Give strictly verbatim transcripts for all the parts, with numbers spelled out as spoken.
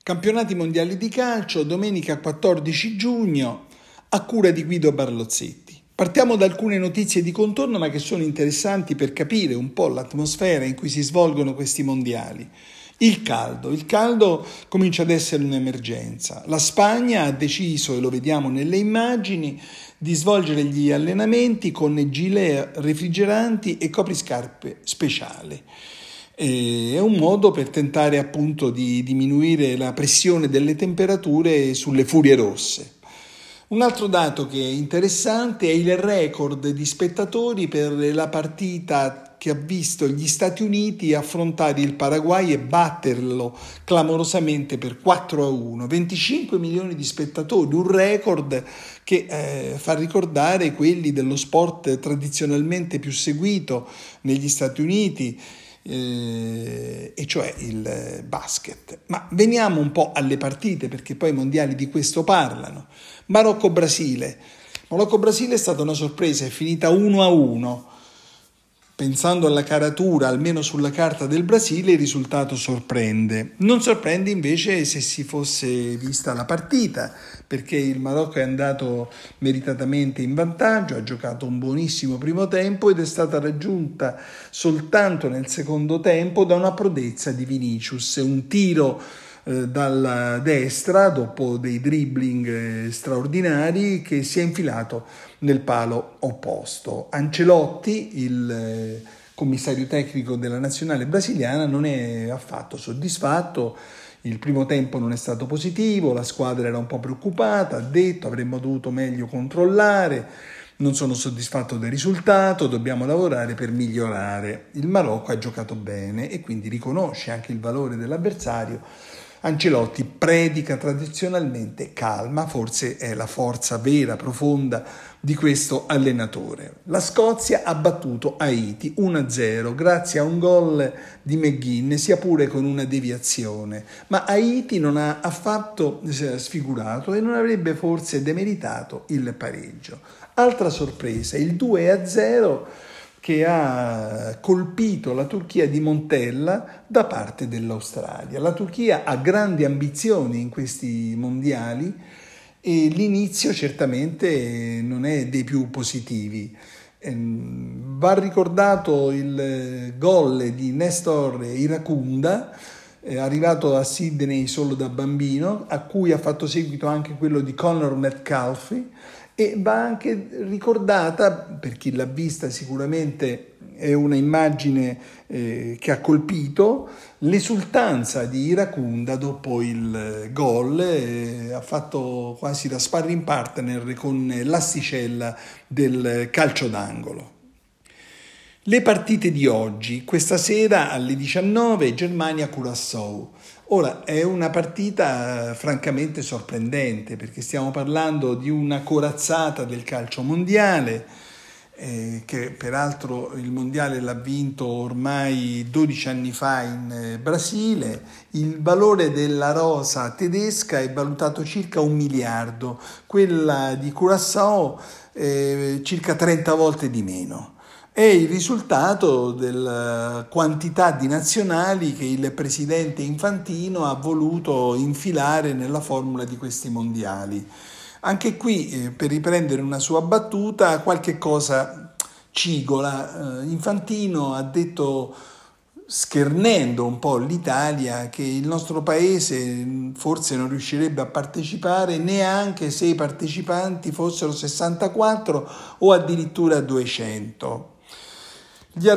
Campionati mondiali di calcio, domenica quattordici giugno, a cura di Guido Barlozzetti. Partiamo da alcune notizie di contorno, ma che sono interessanti per capire un po' l'atmosfera in cui si svolgono questi mondiali. Il caldo. Il caldo comincia ad essere un'emergenza. La Spagna ha deciso, e lo vediamo nelle immagini, di svolgere gli allenamenti con gilet refrigeranti e copriscarpe speciali. È un modo per tentare appunto di diminuire la pressione delle temperature sulle furie rosse. Un altro dato che è interessante è il record di spettatori per la partita che ha visto gli Stati Uniti affrontare il Paraguay e batterlo clamorosamente per quattro a uno. venticinque milioni di spettatori, un record che eh, fa ricordare quelli dello sport tradizionalmente più seguito negli Stati Uniti, Eh, e cioè il basket. Ma veniamo un po' alle partite, perché poi i mondiali di questo parlano. Marocco-Brasile. Marocco-Brasile è stata una sorpresa, è finita uno a uno. Pensando alla caratura, almeno sulla carta del Brasile, il risultato sorprende. Non sorprende invece se si fosse vista la partita, perché il Marocco è andato meritatamente in vantaggio, ha giocato un buonissimo primo tempo ed è stata raggiunta soltanto nel secondo tempo da una prodezza di Vinicius, un tiro eh, dalla destra dopo dei dribbling eh, straordinari che si è infilato nel palo opposto. Ancelotti, il eh, commissario tecnico della nazionale brasiliana, non è affatto soddisfatto. Il primo tempo non è stato positivo, la squadra era un po' preoccupata, ha detto avremmo dovuto meglio controllare, non sono soddisfatto del risultato, dobbiamo lavorare per migliorare. Il Marocco ha giocato bene e quindi riconosce anche il valore dell'avversario. Ancelotti predica tradizionalmente calma, forse è la forza vera, profonda di questo allenatore. La Scozia ha battuto Haiti uno a zero grazie a un gol di McGinn, sia pure con una deviazione, ma Haiti non ha affatto sfigurato e non avrebbe forse demeritato il pareggio. Altra sorpresa, il due a zero che ha colpito la Turchia di Montella da parte dell'Australia. La Turchia ha grandi ambizioni in questi mondiali e l'inizio certamente non è dei più positivi. Va ricordato il gol di Nestor Iracunda, arrivato a Sydney solo da bambino, a cui ha fatto seguito anche quello di Conor Metcalfe. E va anche ricordata, per chi l'ha vista sicuramente è una immagine eh, che ha colpito, l'esultanza di Iracunda dopo il gol, eh, ha fatto quasi da sparring partner con l'asticella del calcio d'angolo. Le partite di oggi, questa sera alle diciannove, Germania-Curaçao. Ora, è una partita francamente sorprendente, perché stiamo parlando di una corazzata del calcio mondiale, eh, che peraltro il mondiale l'ha vinto ormai dodici anni fa in eh, Brasile. Il valore della rosa tedesca è valutato circa un miliardo, quella di Curaçao eh, circa trenta volte di meno. È il risultato della quantità di nazionali che il presidente Infantino ha voluto infilare nella formula di questi mondiali. Anche qui, eh, per riprendere una sua battuta, qualche cosa cigola. Eh, Infantino ha detto, schernendo un po' l'Italia, che il nostro paese forse non riuscirebbe a partecipare neanche se i partecipanti fossero sessantaquattro o addirittura duecento. Gli ha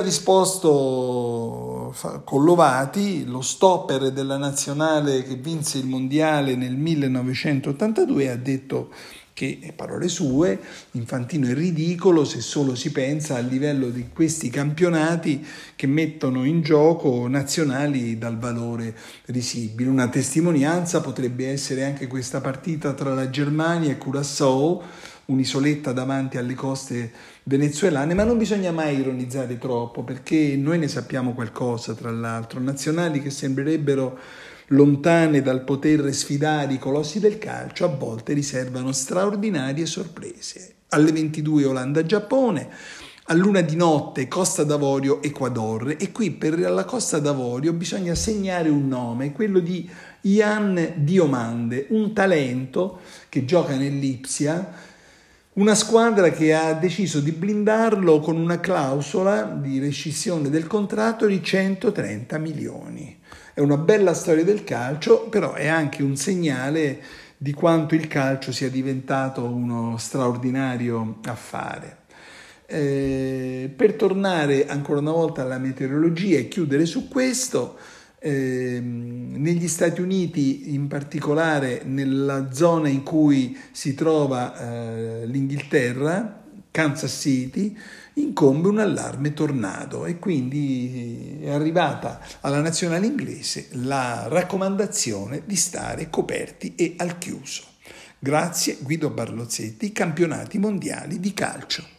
risposto Collovati, lo stopper della nazionale che vinse il mondiale nel millenovecentottantadue, ha detto che, parole sue, Infantino è ridicolo se solo si pensa al livello di questi campionati che mettono in gioco nazionali dal valore risibile. Una testimonianza potrebbe essere anche questa partita tra la Germania e Curaçao, un'isoletta davanti alle coste venezuelane, ma non bisogna mai ironizzare troppo, perché noi ne sappiamo qualcosa, tra l'altro. Nazionali che sembrerebbero lontane dal poter sfidare i colossi del calcio, a volte riservano straordinarie sorprese. Alle ventidue Olanda-Giappone, a luna di notte, Costa d'Avorio, Ecuador, e qui per la Costa d'Avorio bisogna segnare un nome, quello di Ian Diomande, un talento che gioca nell'Ipsia, una squadra che ha deciso di blindarlo con una clausola di rescissione del contratto di centotrenta milioni. È una bella storia del calcio, però è anche un segnale di quanto il calcio sia diventato uno straordinario affare. Eh, per tornare ancora una volta alla meteorologia e chiudere su questo, eh, negli Stati Uniti, in particolare nella zona in cui si trova eh, l'Inghilterra, Kansas City, incombe un allarme tornado e quindi è arrivata alla nazionale inglese la raccomandazione di stare coperti e al chiuso. Grazie Guido Barlozzetti, campionati mondiali di calcio.